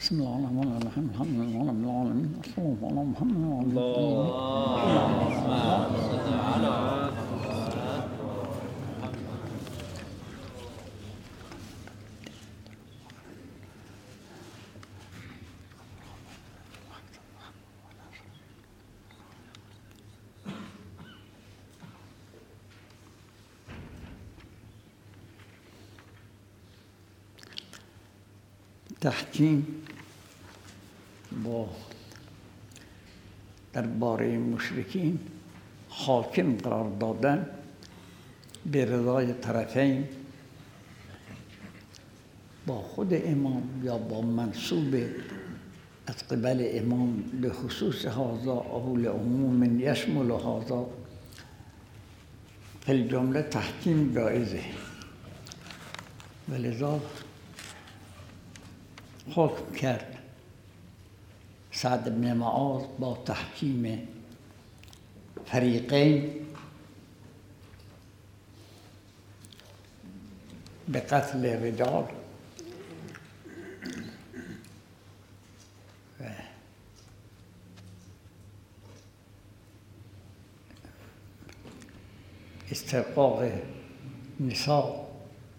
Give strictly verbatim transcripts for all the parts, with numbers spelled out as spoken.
بسم الله الرحمن الرحیم الحمد لله رب العالمین صلی الله علی محمد تحکیم با درباره مشرکین حاکم قرار دادن به رضای طرفین با خود امام یا با منصوب از قبل امام لخصوص هذا او لعموم یشمل هذا فی الجمله تحکیم جایزه ولذا حکم کرد سعد بن معاذ با تحکیم فریقین به قتل رجال و استرقاق نساء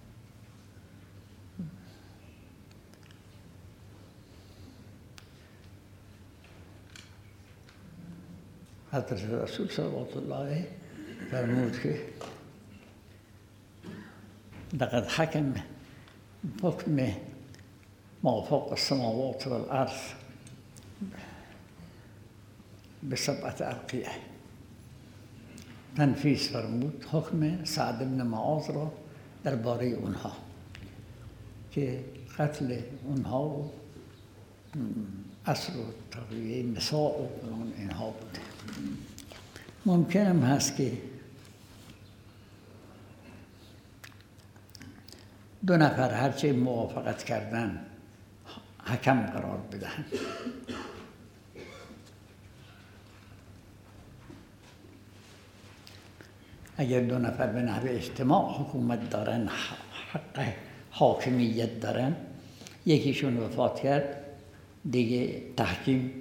حضرت رسول صلوات الله فرمود که لقد حکم حکم ما فوق السماوات والارض بسبعة ارقیه تنفیذ فرمود حکم سعد بن معاذ را درباره اونها که قتل اونها و اسر و تقویه نساء و اینها بوده. ممکن هم هست که دو نفر هرچه موافقت کردن حکم قرار بدهند. اگر دو نفر به نحو اجتماع حکومت دارن، حق حاکمیت دارن، یکیشون وفات کرد، دیگه تحکیم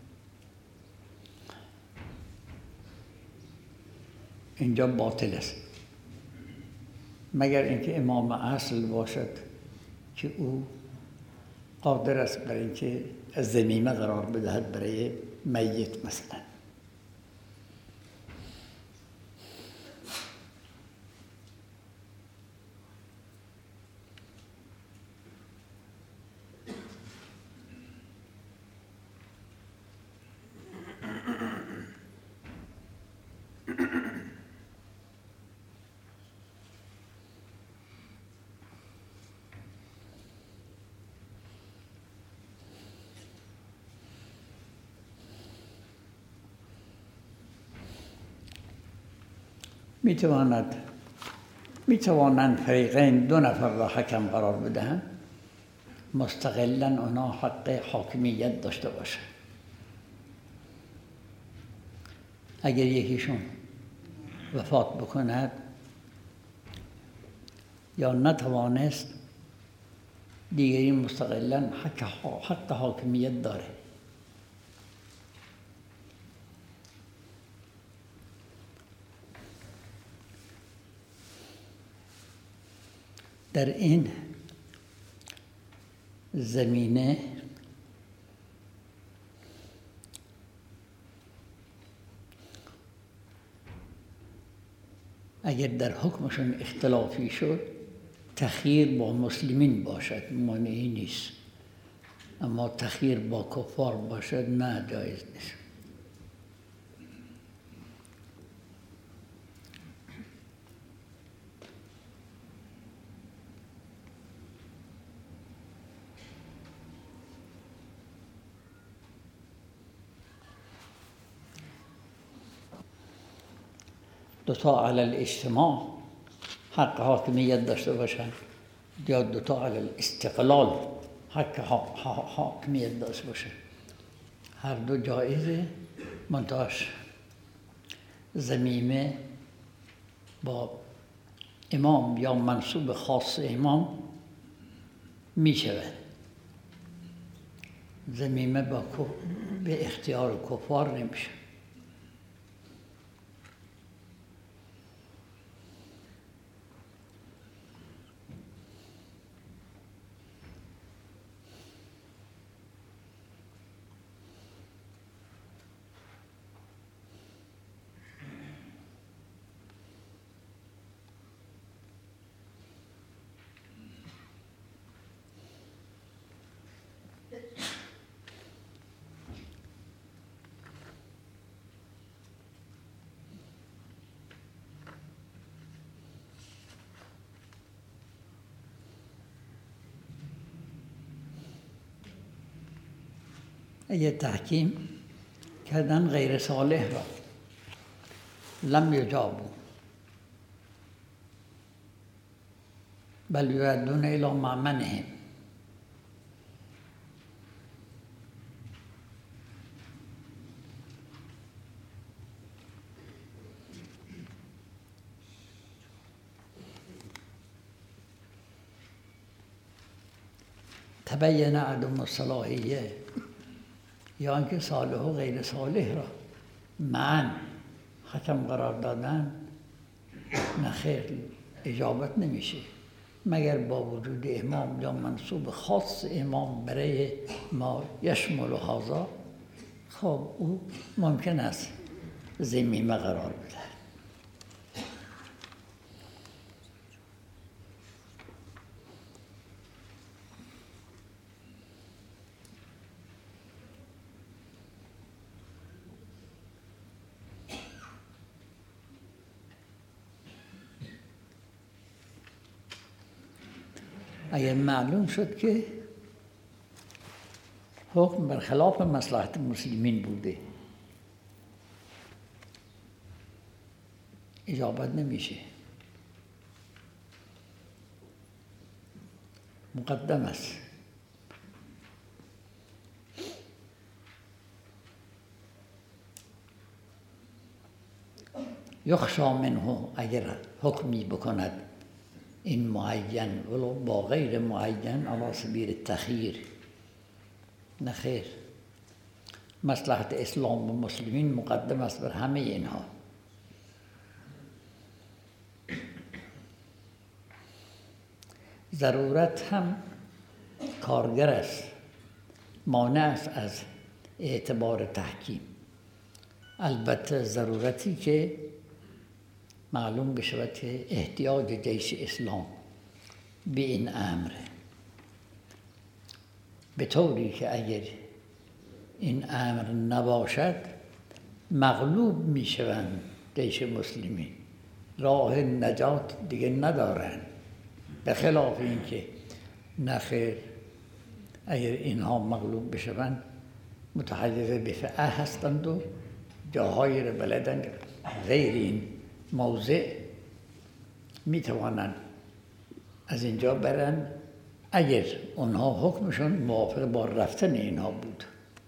اینجا باطل است، مگر اینکه امام اصل باشد که او قادر است برای اینکه از ذمیمه قرار بدهد برای میت مثلا. می تواند می توانند فریقین دو نفر را حکم قرار بدهند، مستقلا اونا حق حاکمیت داشته باشند. اگر یکیشون وفات بکند یا نتوانست، دیگری مستقلا حق حق حاکمیت داره. در این زمینه اگر در حکمشون اختلافی شد، تخییر با مسلمین باشد مانعی نیست، اما تخییر با کفار باشد نه، جایز نیست. دوتا علی الاجتماع حق حاکمیت داشته باشند یا دوتا علی الاستقلال حق حاکمیت داشته باشند، هر دو جایزه، منتهاش ذمیمه با امام یا منصوب خاص امام می شود. ذمیمه با به اختیار کفار نمیشه. اگه تحکیم کردن غیر صالح را لم یجابو بل یردون الی مأمنهم، تبین عدم الصلاحیه یا اینکه صالح و غیر صالح را معاً حکم قرار دادن، نخیر اجابت نمیشه مگر با وجود امام یا منصوب خاص امام برای ما یشمل هذا. خب او ممکن است ذمیمه قرار بده. اگر معلوم شد که حکم برخلاف مصلحت مسلمین بوده، اجابت نمیشه، مقدم است. یخشی منه اگر حکمی بکند این معین ولو با غیر معین علی سبیل التخییر، نخیر مصلحت اسلام و مسلمین مقدم است بر همه اینها. ضرورت هم کارگر است، مانع است از اعتبار تحکیم. البته ضرورتی که معلوم بشود که احتیاج جیش اسلام به این امر، به طوری که اگر این امر نباشد مغلوب می شوند جیش مسلمین، راه نجات دیگه ندارند. به خلاف اینکه نخیر اگر اینها مغلوب بشوند متحجر به فعه هستند و جاهای را بلدند غیر این موضع می توانند از اینجا برن اگر اونها حکمشون موافق با رفتن اینها بود.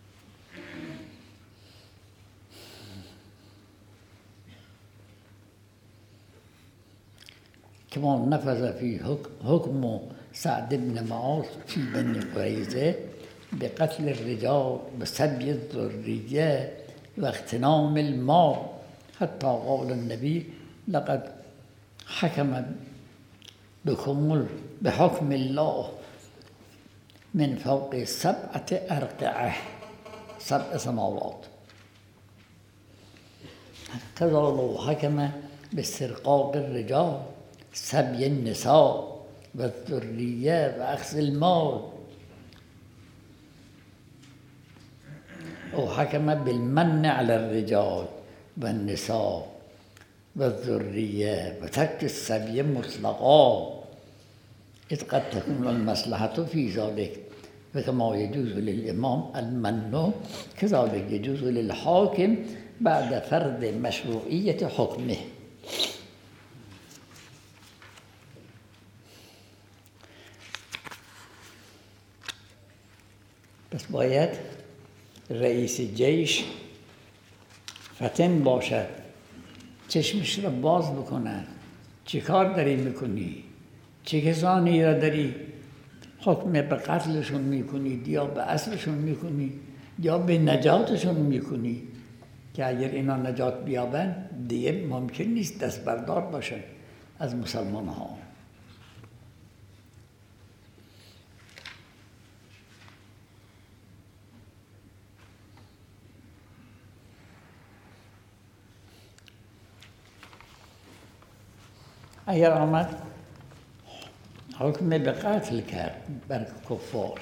کما نفذ فی حکم سعد بن معاذ فی بنی قریظه بقتل الرجال بسبی الذریه و اغتنام المال حتی قال النبی لقد حکم بكم بحكم الله من فوق سبعة أرقعة سبع سماوات. كذا لو حكم باسترقاق الرجال سبي النساء والذرية وأخذ المال، أو حكم بالمن على الرجال والنساء والذرية وترك السبي مطلقا إذ قد تكون المصلحة في ذلك، فكما يجوز للإمام المن كذلك يجوز للحاكم بعد فرض مشروعية حكمه. پس باید رئیس جیش فطن باشد، چشمش را باز بکنه چه کار داری میکنی، چه کسانی را داری حکم به قتلشون میکنید یا به اسرشون میکنید یا به نجاتشون میکنید که اگر اینا نجات بیابن دیگه ممکن نیست دست بردار باشن از مسلمان ها. اگر آمد حکم به قتل کرد بر کفار،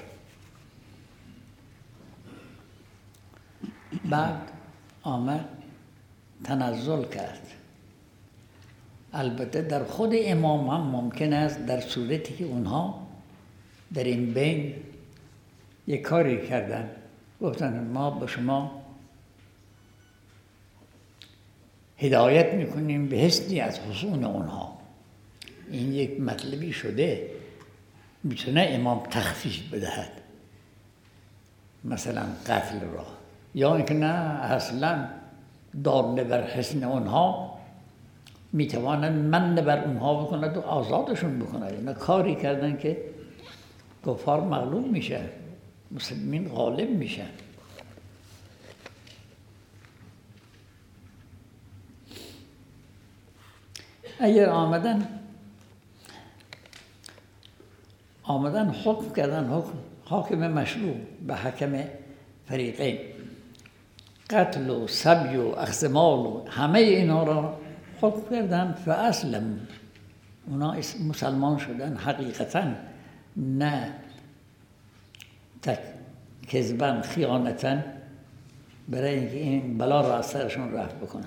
بعد آمد تنزل کرد، البته در خود امام هم ممکن است در صورتی که اونها در این بین یک کاری کردن، گفتن ما به شما هدایت میکنیم به حسنی از حصون اونها، این یک مطلبی شده، میتونه امام تخفیف بدهد مثلا قتل را، یا اینکه نه اصلا دار بر حسن اونها میتوانند من بر اونها بکند و آزادشون بکند. اینا کاری کردن که کفار مغلوب میشن، مسلمین غالب میشن. اگر آمدن آمدن حکم کردن، حکم حاکم مشروع به حکم فریقین، قتل و سبی و اخذ مال و همه اینا را حکم کردن، فاسلموا، اونا مسلمان شدن حقیقتا، نه تک کذبا خیانتا برای اینکه این بلا را از سرشون رفع بکنن.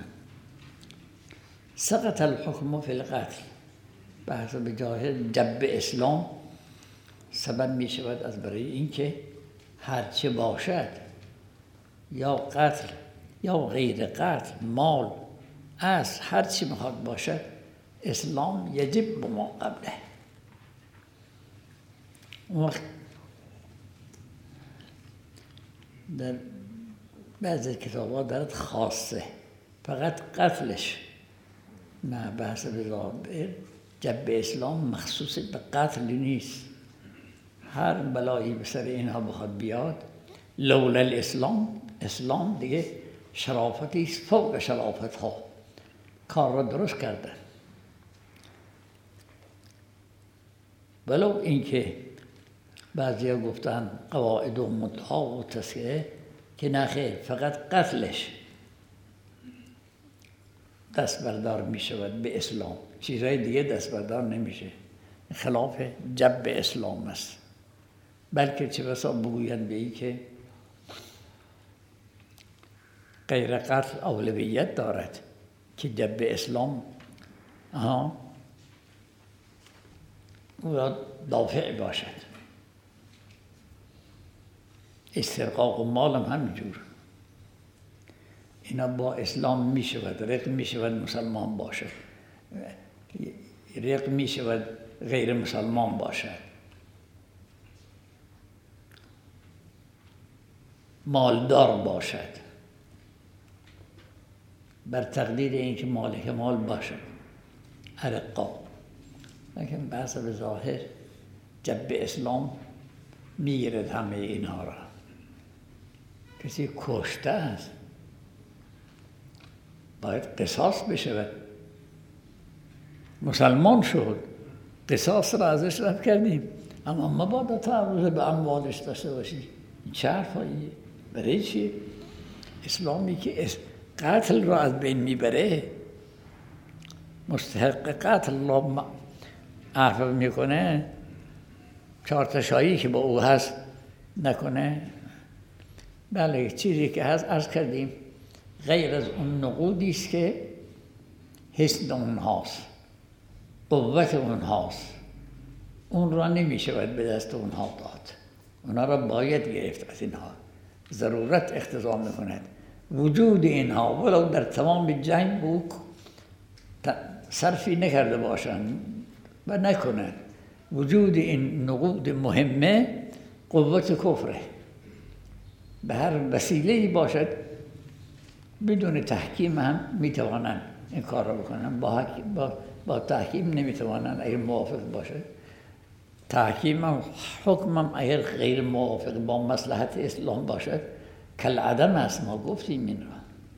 سقط الحکم فی القتل، به حسب جاهل جب اسلام سبب می شود از برای اینکه هرچه باشد، یا قتل یا غیر قتل، مال از هرچی میخواد باشد، اسلام یجب به ما قبله. اون وقت در بعضی کتاب ها دارد خاصه، فقط قتلش، نه به حسب ظاهر جب اسلام مخصوص به قتل نیست. هر بلایی به سر اینها بخواد بیاد، لولا الاسلام، اسلام دیگه شرافتی است فوق شرافت ها، کار را درست کردن. ولو اینکه بعضیا گفتن قواعد و مدعا و تسکیه که نخیر، فقط قتلش دست بردار می شود به اسلام، چیزهای دیگه دست بردار نمیشه، خلاف جب اسلام است. بلکه چه بسا بگویند به این که غیر قتل اولویت دارد که جب اسلام آها او دافع باشد. استرقاق و مال هم همینجور، اینا با اسلام می شود، رق می شود مسلمان باشد، رق می شود غیر مسلمان باشد، مالدار باشد، بر تقدیر اینکه مالک مال باشد، ارقا. لیکن به حسب ظاهر جب اسلام میگیرد همه اینها را. کسی کشته است باید قصاص بشود، مسلمان شد، قصاص را ازش رفع کردیم، اما مبادا تعرض به اموالش داشته باشی. چه حرفاییه؟ برای چی؟ اسلامی که قتل را از بین میبره، مستحق قتل الله عفو میکنه، چارتشایی که با او هست نکنه. بله، چیزی که هست عرض کردیم غیر از اون نقودی است که حسن اونهاست، قوت اونهاست، اون را نمیشه باید به دست اونها داد، اونها را باید گرفت از اینها، ضرورت اقتضا میکند وجود اینها ولو در تمام جنگ بود صرفی نکرده باشند و نکنند. وجود این نقود مهمه قوت کفره، به هر وسیله‌ای باشد بدون تحکیم هم میتوانند این کار را بکنن، با, با, با تحکیم نمیتوانند اگر موافق باشد. تحکیم حکمم اگر غیر موافق با مصلحت اسلام باشد کالعدم است. ما گفتیم این را.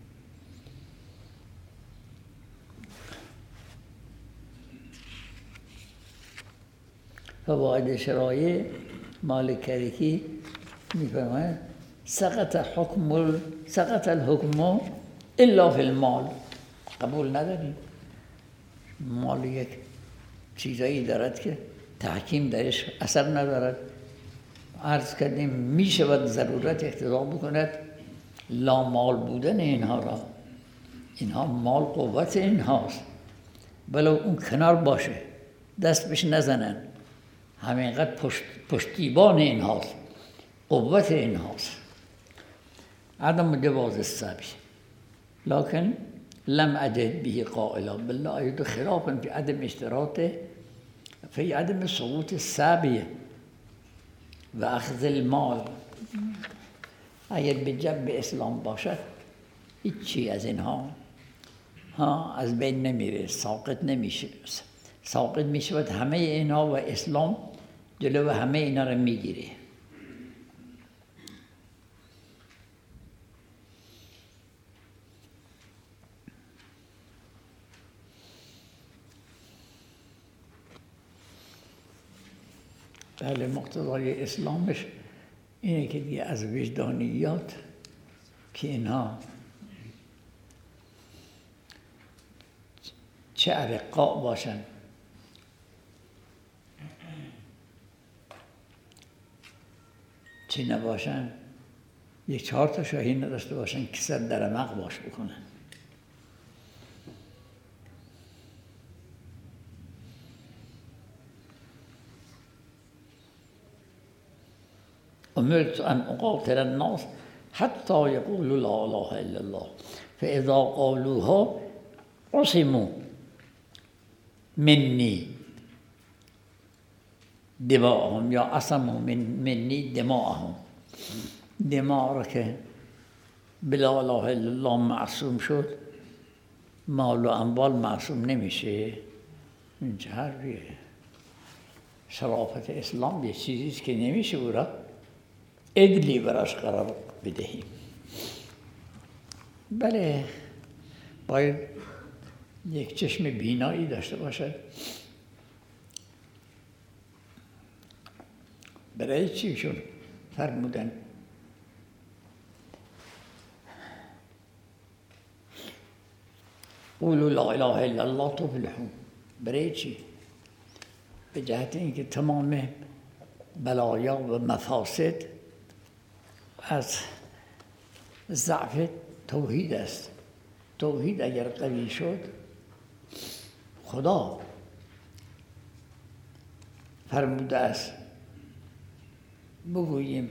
فواید شرایع مالکریکی میفرماید سقط حکم سقط الحکم الا فی المال. قبول نداریم مال یک چیزایی دارد که تحکیم درش اثر ندارد. عرض کردیم می شود ضرورت اقتضا بکند لا مال بودن اینها را. اینها مال قوت اینهاست، ولو اون کنار باشه دست بهش نزنن، همینقدر پشت پشتیبان اینهاست، قوت اینهاست. عدم جواز السبی لكن لم أجد به قائلا بالله أجد خلافا في عدم اشتراط في عدم سقوط السبی و اخذ المال. اگر به جنب اسلام باشد هیچی از اینها ها از بین نمیره، ساقط نمیشه. ساقط میشود همه اینها و اسلام جلو همه اینا رو میگیره. بله مقتضای اسلامش اینه که دیگه از وجدانیات که اینها چه ارقاء باشن چه نباشن، یک چهار تا شاهی نداشته باشن که صد در مق باش بکنن. امرت ان اقاتل الناس حتی یقولوا لا اله الا الله فاذا قالوها عصموا منی دماءهم یا عصموا من منی دماءهم. دماء را که بلا اله الا الله معصوم شد، مال و اموال معصوم نمیشه. این چه حرفیه؟ شرافت اسلام یه چیزیست که نمیشه او را عدلی براش قرار بدهیم. بله باید یک چشم بینایی داشته باشد. برای چی شد فرمودن قولوا لا اله الا الله تفلحوا؟ برای چی؟ به جهت اینکه تمام بلایا و مفاسد از ضعف توحید است. توحید اگر قوی شد، خدا فرموده است بگوییم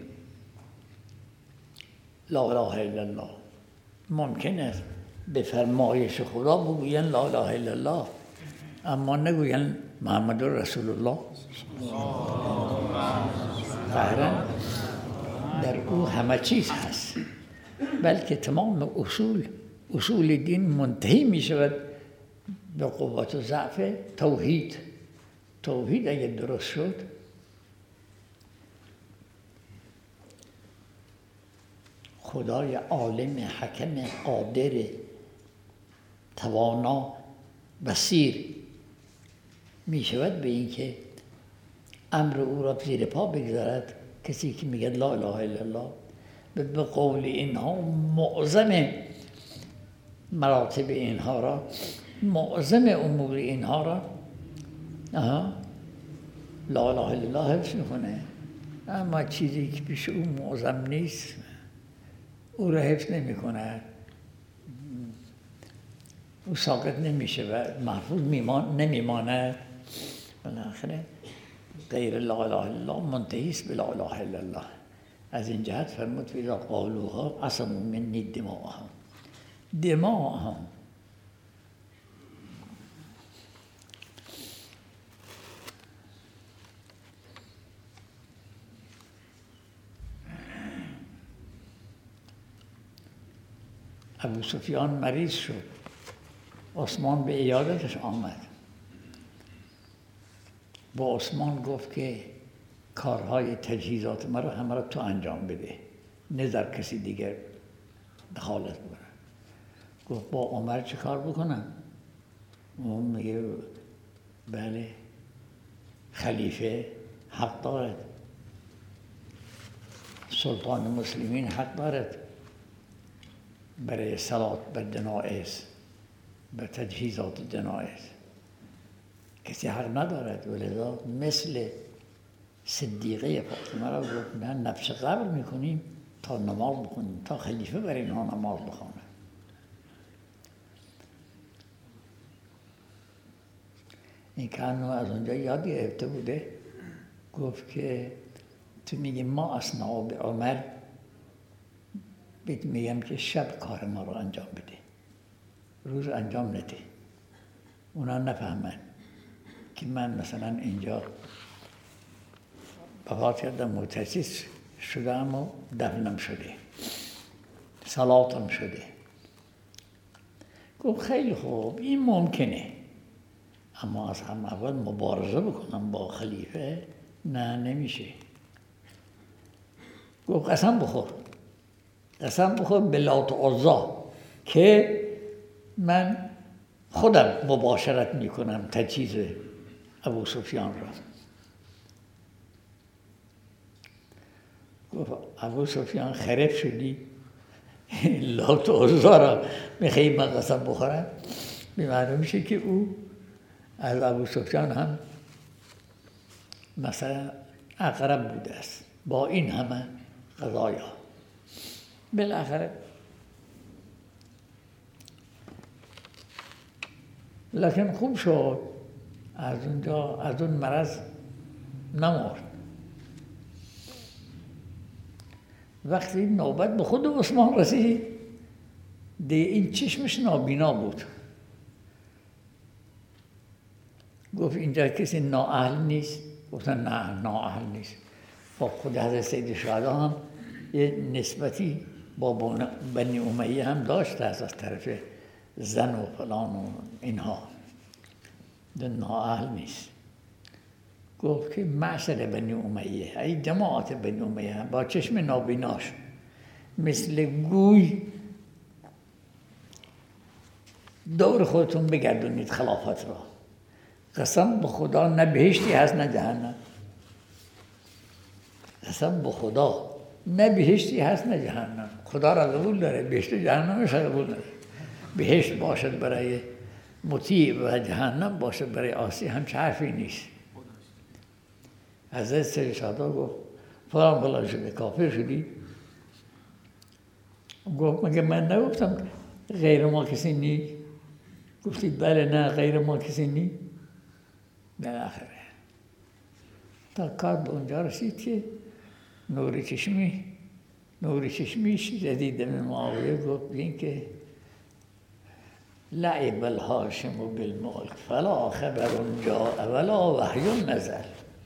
لا اله الا الله. ممکن است به فرمایش خدا بگوین لا اله الا الله، اما نگوین محمد رسول الله. ظاهراً در او همه چیز هست، بلکه تمام اصول اصول دین منتهی می شود به قوت و ضعف توحید. توحید اگر درست شد، خدای عالم حکم قادر توانا بصیر می شود به این که امر او را زیر پا بگذارد. کسی که میگه لا اله الا الله به قول اینها معظم مراتب اینها را، معظم امور اینها را آها لا اله الا الله حفظ میکنه، اما چیزی که پیش او معظم نیست او را حفظ نمیکنه، او ساقط نمیشه و محفوظ نمیماند. بالاخره غیر لا اله الا الله منتهی است به لا اله الا الله. از این جهت فرمود اذا قالوها عصموا منی دماءهم. دماءهم ابو سفیان مریض شد، عثمان به عیادتش آمد. با عثمان گفت که کارهای تجهیزات مرا همه را تو انجام بده، نه در کسی دیگر دخالت بکنه. گفت با عمر چه کار بکنم؟ اون میگه بله خلیفه حق دارد، سلطان مسلمین حق دارد برای صلات بر جنائز، بر تجهیزات جنائز، کسی حق ندارد. ولذا مثل صدیقه فاطمه را گفت نه نبش قبر میکنیم تا نماز بکنیم، تا خلیفه برای اینها نماز بخونه. این کانو از اونجا یاد گرفته بوده، گفت که تو میگی ما اصناب عمر، بهت میگم که شب کار ما رو انجام بده، روز انجام نده. اونا نفهمن که من مثلا اینجا وفات کردم، متاسس شدم و دفنم شده، صلاتم شده. گفت خیلی خوب این ممکنه، اما از هم اول مبارزه بکنم با خلیفه نه نمیشه. گفت قسم بخور، قسم بخور به لات و عزا که من خودم مباشرت میکنم تجهیز ابو سفیان را. گفت ابو سفیان خرف شدی؟ لات و عزا را میخوایی من قسم بخورم؟ به معنی میشه که او از ابو سفیان هم مثلا اقرب بوده است با این همه قضایا. بالاخره لکن خوب شد، از اونجا از اون مرض نمرد. وقتی نوبت به خود عثمان رسید دیگه این چشمش نابینا بود. گفت اینجا کسی نااهل نیست؟ گفتن نه نااهل نیست. با خود حضرت سید شهدا هم یه نسبتی با بنی امیه هم داشته از طرف زن و فلان و اینها، نااهل نیست. گفت که معشر بنی امیه، ای جماعت بنی امیه با چشم نابیناش مثل گوی دور خودتون بگردونید خلافت را. قسم به خدا نه بهشتی هست نه جهنم. قسم به خدا نه بهشتی هست نه جهنم. خدا را قبول داره، بهشت و جهنمش را قبول داره. بهشت باشد برای مطیع و جهنم باشد برای عاصی، همچه حرفی نیست. حضرت سید شهدا گفت فلان فلان شده کافر شدی؟ گفت مگه من نگفتم غیر ما کسی نی؟ گفتید بله نه غیر ما کسی نی؟ بالاخره تا کار به اونجا رسید که نور چشمی نور چشمیش جدید من معاویه گفت این که لعب الهاشم بالملک فلا خبر جاء ولا وحی نزل.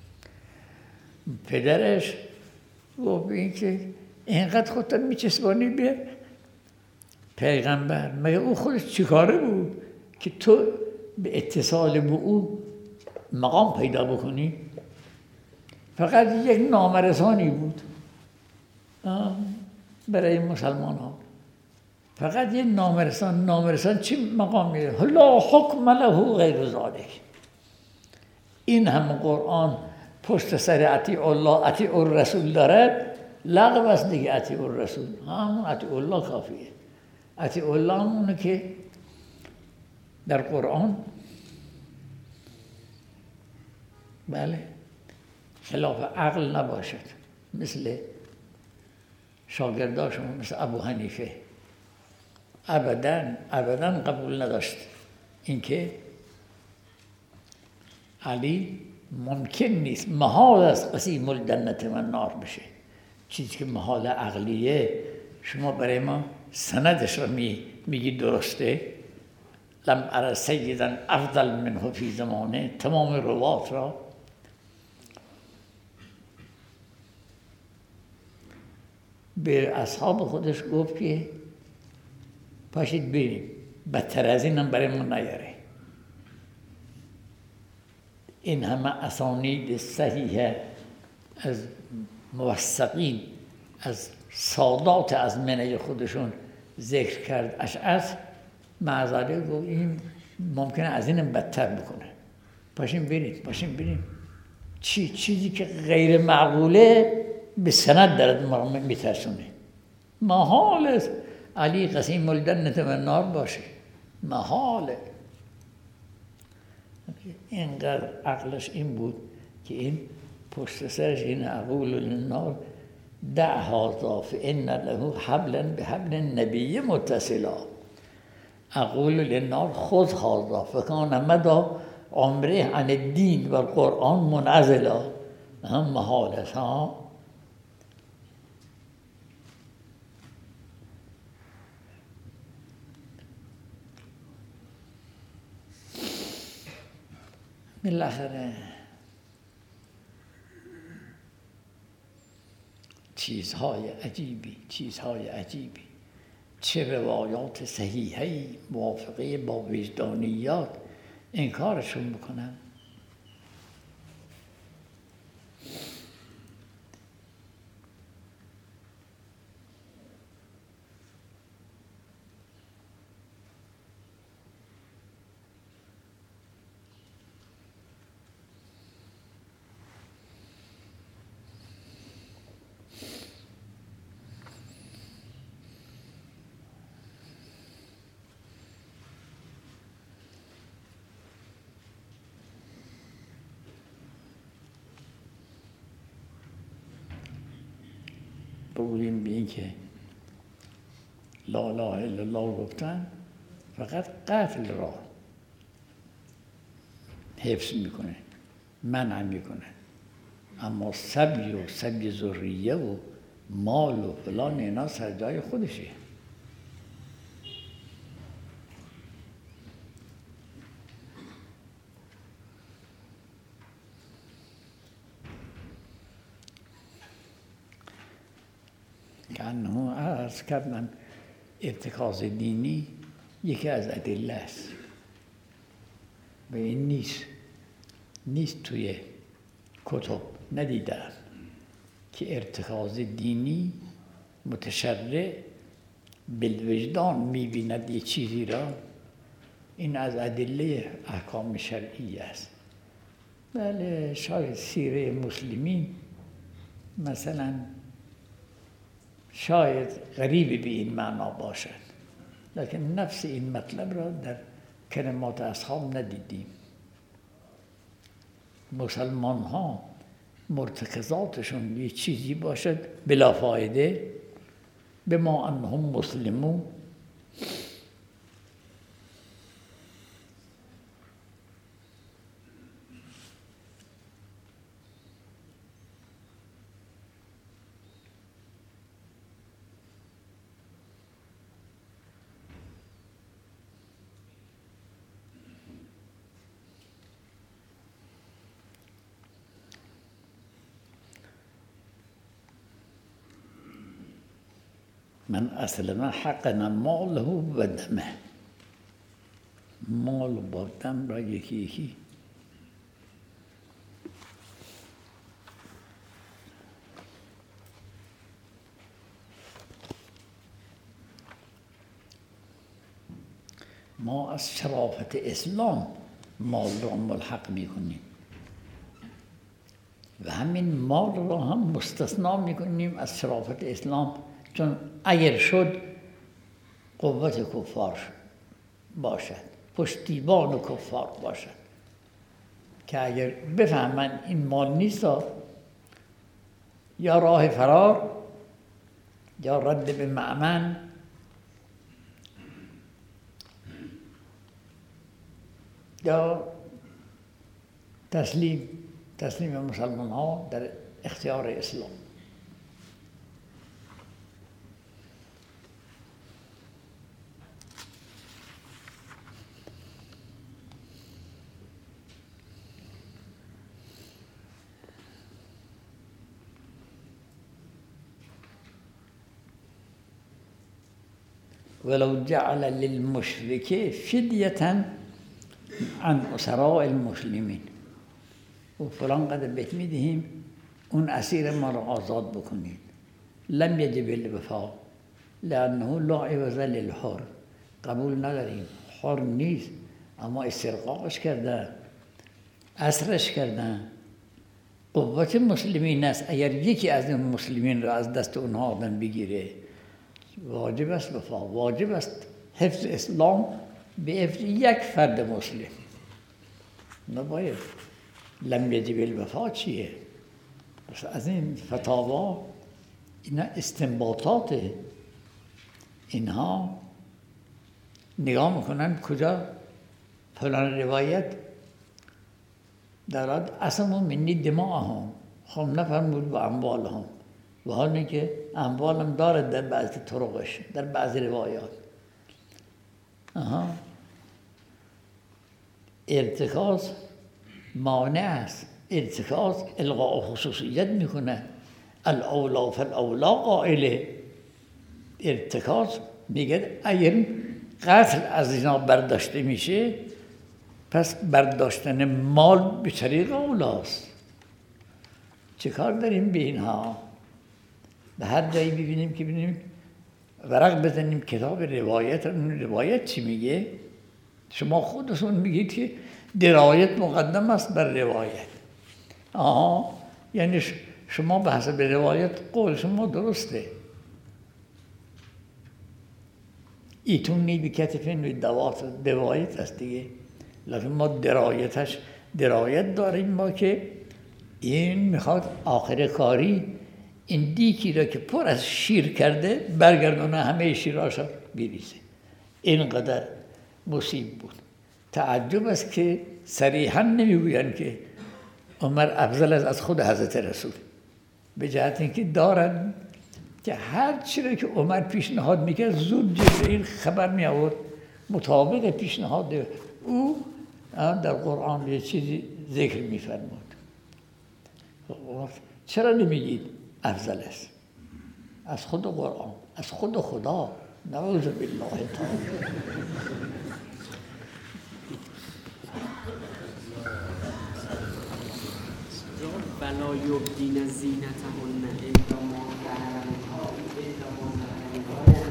پدرش گفت این که اینقدر خودت میچسبانی به پیغمبر، مگه او خودش چیکاره بود که تو به اتصال به او مقام پیدا بکنی؟ فقط یک نامرسانی بود برای مسلمان ها، فقط یک نامرسان. نامرسان چی مقام میده؟ لا حکم له غیر ذلک. این هم قرآن پشت سر اطیع الله اطیع الرسول دارد، لغو است دیگه اطیع الرسول، همون اطیع الله کافیه. اطیع الله همونه که در قرآن بله خلاف عقل نباشد، مثل شاگرداشون مثل ابو حنیفه ابدا ابدا قبول نداشت اینکه علی ممکن نیست، محال است قسیم الجنت و النار بشه. چیزی که محال عقلیه شما برای ما سندش رو می میگی درسته. لم ارى سیدا افضل منه فی زمانه، تمام روات را به اصحاب خودش گفت که پاشید بریم، بدتر از این هم برای ما نیاره. این همه اسانید صحیح از موثقین از سادات از منه خودشون ذکر کرد اشعث، معذره گفت این ممکنه از اینم بدتر بکنه، پاشیم برید پاشیم بریم. چی چیزی که غیر معقوله به سند دارد میترسونه. محال است علی قسیم الجنة و النار باشه، محاله. اینقدر عقلش این بود که این پشت سرش این اقول للنار دع هذا فإن له حبلا بحبل النبی متصلا. اقول للنار خذ هذا فکان مدى عمره عن الدین و القرآن منعزلا. هم محال است ها. بالاخره چیزهای عجیبی چیزهای عجیبی چه روایات صحیحی موافقه با وجدانیات انکارشون میکنن. بگوییم به این که لا اله الا الله گفتن فقط قتل را حفظ میکنه، منع میکنه، اما سبی و سبی ذریه و مال و فلان اینا سر جای خودشه. که انه عرض کردن ارتکاز دینی یکی از ادله است و این نیست نیست توی کتب ندیدن که ارتکاز دینی متشرع بالوجدان میبیند یه چیزی را، این از ادله احکام شرعی است. بله شاید سیره مسلمین مثلا شاید غریب به این معنا باشد، لکن نفس این مطلب را در کلمات اصحاب ندیدیم. مسلمان ها مرتکزاتشون یه چیزی باشد بلا فایده، به ما انهم مسلمون، من اصلا حقنا ماله و دمه، مال و با دم را یکی یکی ما از شرافت اسلام مال را ملحق میکنیم و همین مال را هم مستثنا میکنیم از شرافت اسلام، چون اگر شد قوت کفار باشد، پشتیبان کفار باشد، که اگر بفهمن این مال نیست یا راه فرار یا رد به مأمن یا تسلیم تسلیم مسلمان ها در اختیار اسلام. ولو جعل للمشرك فدية عن أسراء المسلمين. و فلان قدر بهت میدهیم اون اسیر ما رو آزاد بکنید. لم یجب الوفاء لانه لا عوض للحر، قبول نداریم، حر نیست اما استرقاقش کردن، اسرش کردن. قوت مسلمین است، اگر یکی از این مسلمین را از دست اونها آدم بگیره واجب است وفا، واجب است حفظ اسلام به حفظ یک فرد مسلم. نباید. لم یجب الوفا چیه؟ بس از این فتاوا اینا استنباطات، اینها نگاه میکنن کجا فلان روایت دارد اسمو منی دماءهم، خب نفرمود با اموالهم، و حالی که اموالم دارد در بعضی طرقش، در بعضی روایات. آها. ارتکاز مانع است، ارتکاز الغاء خصوصیت میکنه. الاولا فالاولا قائله. ارتکاز میگه اگر قتل از اینا برداشته میشه پس برداشتن مال به طریق اولاست. چه کار داریم به اینها؟ به هر جایی ببینیم که ببینیم ورق بزنیم کتاب روایت، اون روایت چی میگه؟ شما خودتون میگید که درایت مقدم است بر روایت. آها، یعنی شما به حسب روایت قول شما درسته. ایتونی بی کتفین و دوات روایت است دیگه، لیکن ما درایتش درایت داریم ما که این میخواد آخر کاری این دیکی را که پر از شیر کرده برگردونه همه شیراشا بریزه. اینقدر مصیب بود. تعجب است که صریحا نمیگویند که عمر افضل است از خود حضرت رسول، به جهت اینکه دارن که هر چی را که عمر پیشنهاد میکرد زود جبرئیل خبر می آورد مطابق پیشنهاد او در قرآن یه چیزی ذکر میفرمود. چرا نمیگید افضل است؟ از خود قرآن، از خود خدا، نعوذ بالله تعالی. ولا یبدین زینتهن الا ما ظهر منها الا ما ظهر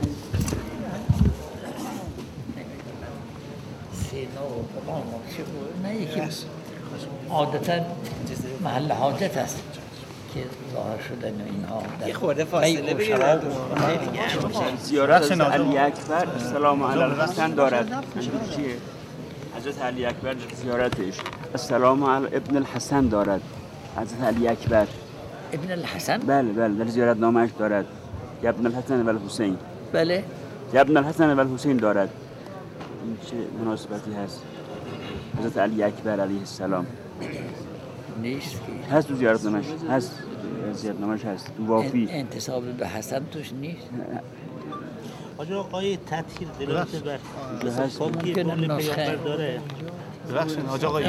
سینا و فلان و چه بود؟ نه یکی عادتا محل حاجت است که ظاهر شدن اینها. یه خورده فاصله بگیرد. زیارت علی اکبر السلام علی الحسن دارد. چیه؟ حضرت علی اکبر زیارتش السلام علی ابن الحسن دارد. حضرت علی اکبر ابن الحسن؟ بله بله در زیارت نامش دارد. ابن الحسن و الحسین. بله. ابن الحسن و الحسین دارد. این چه مناسبتی هست؟ حضرت علی اکبر علیه السلام نیست که هست تو زیارت نامش، هست زیارت نامش هست تو وافی. انتساب به حسن توش نیست. آجا آقای تطهیر دلالت بر پاکی ممکنه قول نسخه پیامبر داره. ببخشید حاج آقا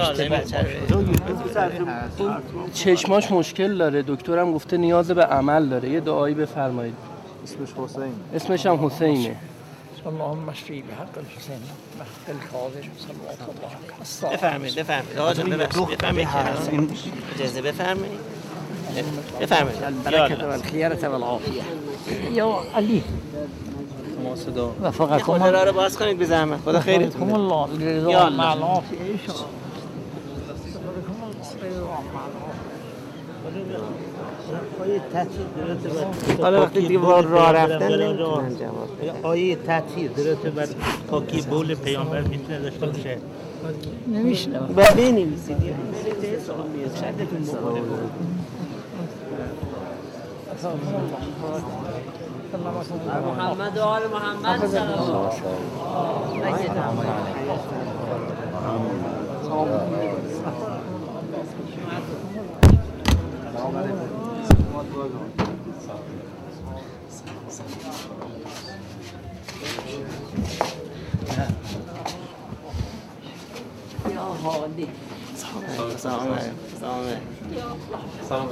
چشماش مشکل داره، دکترم گفته نیاز به عمل داره، یه دعایی بفرمایید. اسمش حسین، اسمش هم حسینه. اللهم اشفی بحق الحسین بحق الکاظم صلوات الله علیه. بفرمایید بفرمایید آقا ببخشید بفرمایید اجازه بفرمایید بفرمایید البرکة والخیرة والعافیه. یا علی ما صدا وفقکم خدا را رو باز کنید به زحمت. خدا خیرتون بده. الله یا رضا الله. مع العافیه ان شاء الله. حالا وقتی دیوار راه رفتن نمیتونن جواب آیه تطهیر دلالت بر پاکی بول پیامبر میتونه داشته باشه. نمیشنم. و بنویسید شدتون بخوره. محمد و آل محمد صلی الله علیه یا حالی سلام علیکم. سلام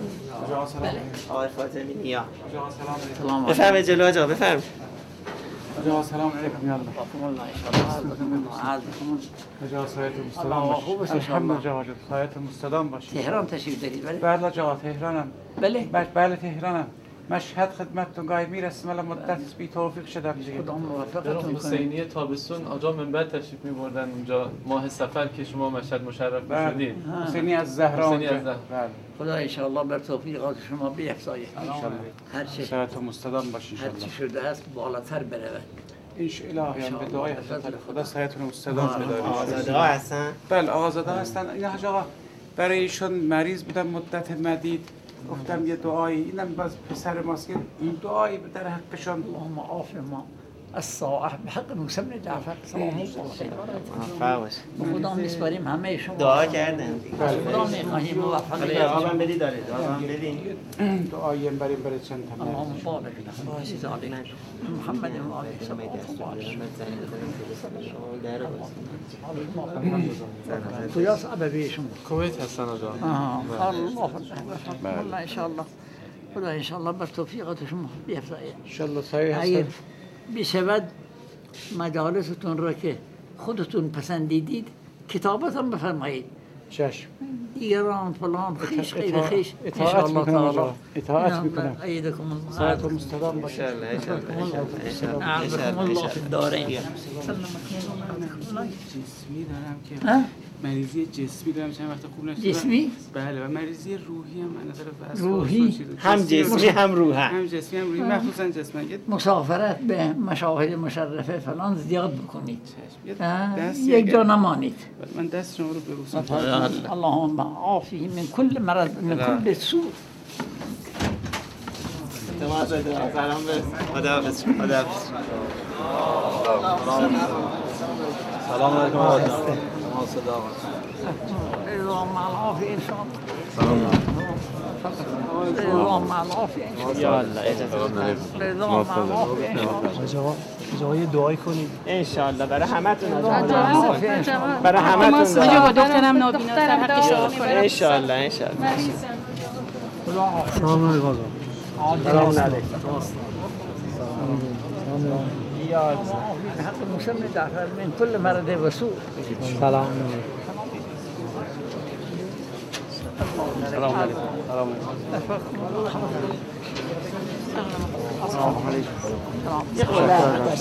آقای فاطمی نیا. سلام بفرمایید جلو آقا بفرمایید. آقا سلام علیکم یالا. الله ان شاء الله. عزیزم. آقا سایت مستدام باش. الحمدلله آقا سایت مستدام باش. تهران تشریف دارید ولی؟ بله آقا تهرانم. بله. بله تهرانم. مشهد خدمتتون گاهی میرسم الان مدت بی توفیق شدم دیگه. خدا موفقتون کنه. حسینیه تابستون آقا منبر تشریف می‌بردن اونجا ماه سفر که شما مشهد مشرف شدید. حسینی از زهرا. حسینی از زهرا. بله. خدا ان شاء الله بر توفیقات شما بیفزایه. ان شاء الله. هر چه سایت مستدام باش ان شاء هر الله. چی شده است بالاتر برود. ان شاء الله به دعای حضرت خدا سایتون مستدام بدارید. آزاده ها هستن؟ بله آقازاده هستن. این حاج آقا برای ایشون مریض بودم مدت مدید گفتم یه دعایی اینم باز پسر ماست که این دعایی در حقشون. اللهم عاف ما الساعه بحق مسلم جعفر سلام الله فاوش خدا میسپاریم همه شما دعا کردن دیگه. خدا میخواهیم موفقیت. آقا من بدی دارید آقا من بدین دعایی بریم برای چند تا اللهم بارك لنا في ذلك محمد و آله کجاست ابوی شما؟ کویت هستن آقا. آه الله الله ان شاء الله. خدا ان شاء الله بر توفیقات شما بیفزایه. ان شاء الله صحیح اگر هست. بشود مجالستون را که خودتون پسندیدید کتابت هم بفرمایید. چشم. دیگران فلان خیش غیر خیش اطاعت میکنم. اطاعت میکنم. ایدکم الله. سایت مستدام باشه. ان شاء الله ان شاء الله ان شاء الله الله في الدارين. جسمی دارم که مریضی جسمی دارم چند وقت خوب نشد. جسمی؟ بله و مریضی روحی هم از نظر روحی هم جسمی هم روحی. هم جسمی هم روحی مخصوصا جسمی. مسافرت به مشاهد مشرفه فلان زیاد بکنید. دست یک جا نمانید. من دست شما رو ببوسم. اللهم عافیه من كل مرض من كل سوء. سلام به خدا حافظ خدا حافظ. سلام علیکم آقا. اللهم مع العافيه ان شاء الله. سلام. اللهم مع العافيه ان شاء الله. یا الله اجازه اللهم مع العافيه ان شاء الله. جای دعای کنید ان شاء الله برای همتون الله. برای همتون آقا با دخترم نابینا در حق شما کنم ان شاء الله ان شاء الله. سلام علیکم سلام علیکم. يا حق المسمى جعفر من كل مرض وسوء. سلام سلام علیکم. سلام علیکم. السلام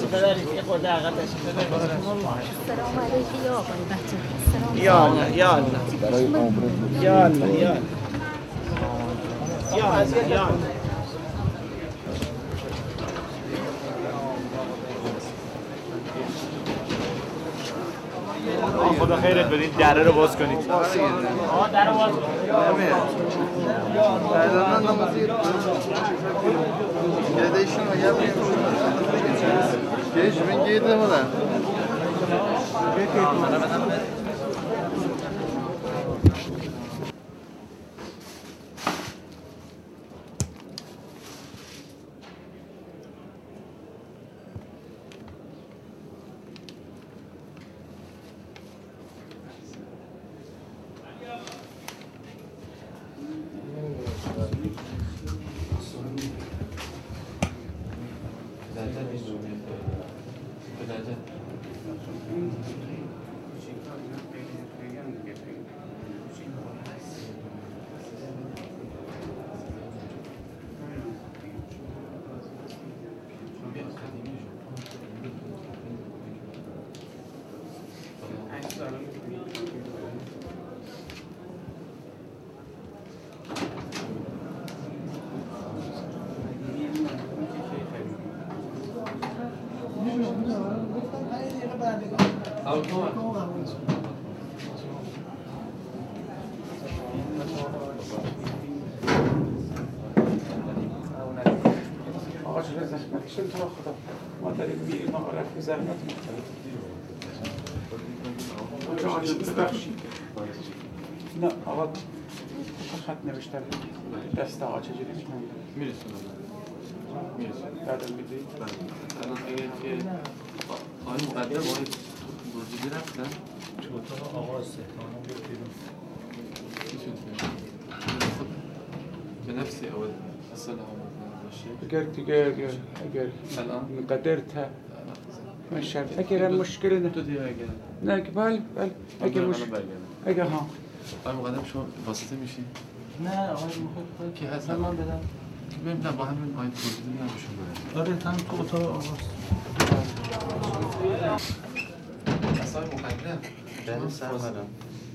علیکم یا آقای بچه. یا الله یا الله یا الله یا الله یا الله. خدا خیرت بدین دره رو باز کنید. آه در رو باز کنید. آقا چه زحمتشون تو خدا ما داریم میریم آقا رفت زحمت آقا آقا ببخشید نه آقا خط نوشتم دست آقا چجوری میکنم میرسونم میرسونم بعدم میدید الان اگر که آقای مقدم آقای برجیدی رفتن تو اتاق آقا استحکانا بیاد بیرون به نفسی اول السلام باشه اگر دیگه اگر اگر الان قدرت ماشاء اگر مشکل نه تو دیگه اگر نه که بله بله اگه مشکل اگه ها آقای مقدم شما واسطه میشین؟ نه آقای مقدم کی هستن؟ من بدم که بریم با همین آقای توضیح میدم بهشون بریم. آره تن تو اتاق آقاست. اصلا مقدم در سرمدم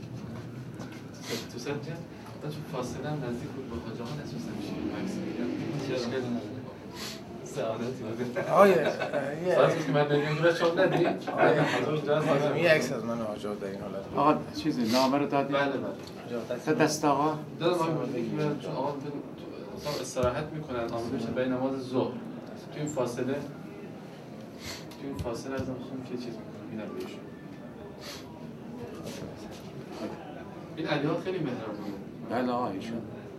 تو سر جن تا چون فاصله هم نزدیک بود با حاج آقا نتونستم شیرین مکس بگم سعادتی بود آیه ساعتی که من بگم دورت شد ندی؟ یه عکس از من و حاج آقا در این حالت آقا چیزی نامه رو دادی؟ بله بله تا دست آقا؟ دادم آقا یکی میرم چون آقا اصلا استراحت میکنن آماده میشن برای نماز ظهر تو این فاصله تو این فاصله ازم خون که چیز میکنم میدم بهشون این علی ها خیلی مهربونه بله آقا ایشون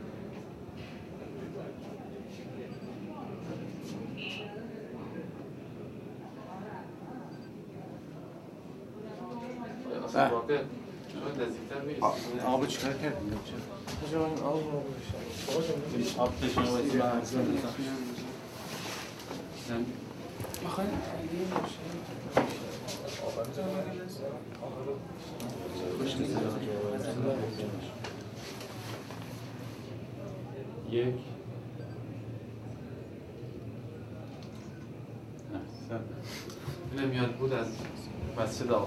اصلا واقع شما نزدیکتر میرسید آب چیکار کردیم؟ کجا این آب رو بشه؟ آب بشنه واسه من میخواین یک اینم میاد بود از مسجد آقا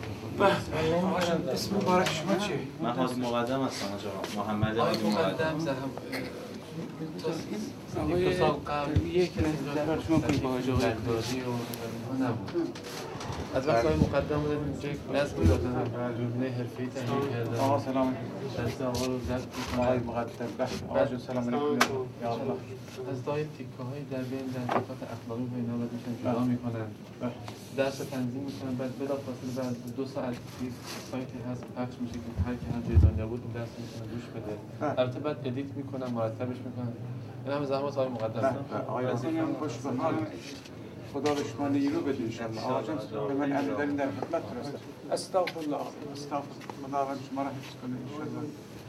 اسم مبارک شما چیه؟ من حاج مقدم هستم حاج آقا محمد آقای حاج مقدم مقدم زهم آقای یک سال قبل یک نظر شما کنید با حاج آقا بغدادی و اینها نبود از وقت آقای مقدم بودن اینجا یک نظم دادن لبنه حرفه‌ای تهیه کردن آقا سلام دست آقا رو زد آقای مقدم آقا جون سلام علیکم یا الله از دای تیکه هایی در بین دنجفات اخلاقی و اینا باید میشن جدا میکنن درس تنظیم میکنن بعد بلافاصله بعد دو ساعت یک سایتی هست پخش میشه که هر کی هم جای دنیا بود این درس میتونه گوش بده البته بعد ادیت میکنن مرتبش میکنن این هم زحمت آقای مقدم آقای مقدم خوش به حال خدا به شما نیرو بده ان شاء الله آقا جان به من امر داریم در خدمت هستم استغفر الله استغفر خداوند شما را حفظ کنه ان شاء الله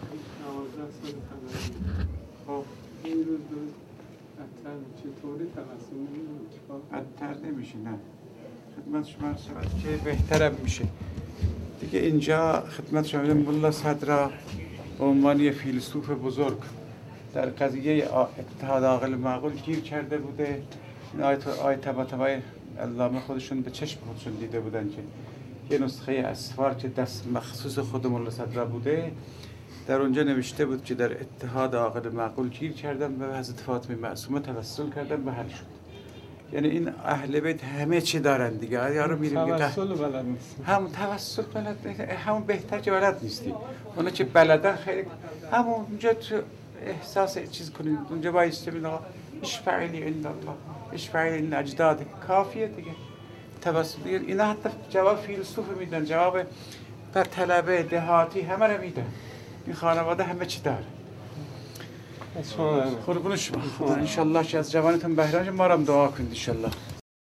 خب این روز بدتر چطوری تقسیم بدتر نمیشه نه خدمت شما رسید که بهترم میشه دیگه اینجا خدمت شما ملا صدرا به عنوان یه فیلسوف بزرگ در قضیه اتحاد عاقل معقول گیر کرده بوده این آیت آیت طباطبای علامه خودشون به چشم خودشون دیده بودن که یه نسخه اسفار که دست مخصوص خود ملا صدرا بوده در اونجا نوشته بود که در اتحاد عاقل معقول گیر کردن به حضرت فاطمه معصومه توسل کردن به حل شد یعنی این اهل بیت همه چی دارن دیگه یارو میریم توسل بلد نیست همون توسل بلد نیست همون بهتر که بلد نیستی اونا که بلدن خیلی همون اونجا تو احساس چیز کنید اونجا بایسته بین آقا اشفعلی عند الله اشفعلی عند اجداد کافیه دیگه توسل دیگه اینا حتی جواب فیلسوف میدن جواب بر طلبه دهاتی همه رو میدن این خانواده همه چی داره قربون شما ان شاء الله که از جوانتون بهره ما رو هم دعا کنید ان شاء الله